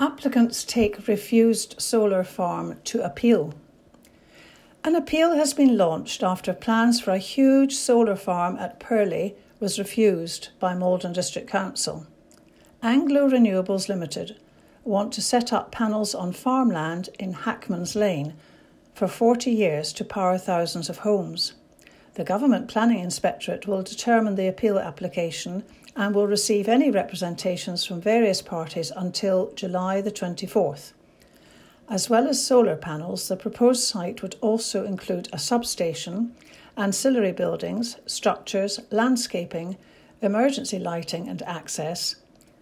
Applicants take refused solar farm to appeal. An appeal has been launched after plans for a huge solar farm at Purley was refused by Maldon District Council. Anglo Renewables Limited want to set up panels on farmland in Hackman's Lane for 40 years to power thousands of homes. The Government Planning Inspectorate will determine the appeal application and will receive any representations from various parties until July the 24th. As well as solar panels, the proposed site would also include a substation, ancillary buildings, structures, landscaping, emergency lighting and access.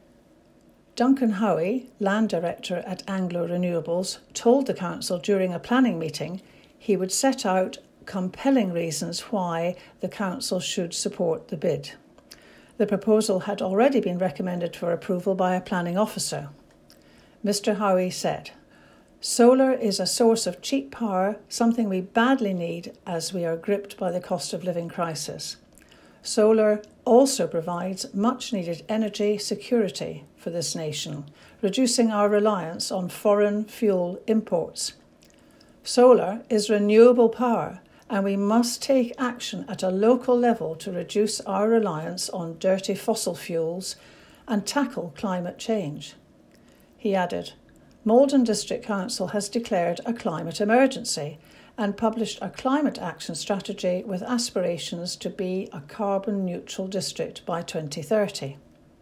Duncan Howie, Land Director at Anglo Renewables, told the Council during a planning meeting he would set out compelling reasons why the Council should support the bid. The proposal had already been recommended for approval by a planning officer. Mr. Howie said, "Solar is a source of cheap power, something we badly need as we are gripped by the cost of living crisis. Solar also provides much-needed energy security for this nation, reducing our reliance on foreign fuel imports. Solar is renewable power, and we must take action at a local level to reduce our reliance on dirty fossil fuels and tackle climate change." He added, Maldon District Council has declared a climate emergency and published a climate action strategy with aspirations to be a carbon neutral district by 2030.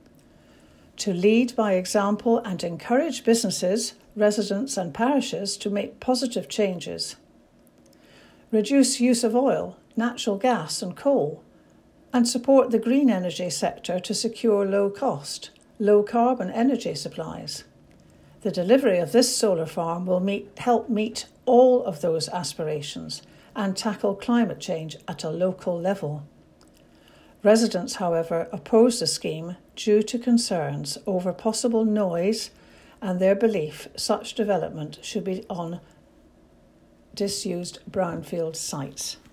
To lead by example and encourage businesses, residents and parishes to make positive changes. Reduce use of oil, natural gas and coal, and support the green energy sector to secure low-cost, low-carbon energy supplies. The delivery of this solar farm will help meet all of those aspirations and tackle climate change at a local level. Residents, however, oppose the scheme due to concerns over possible noise and their belief such development should be on disused brownfield sites.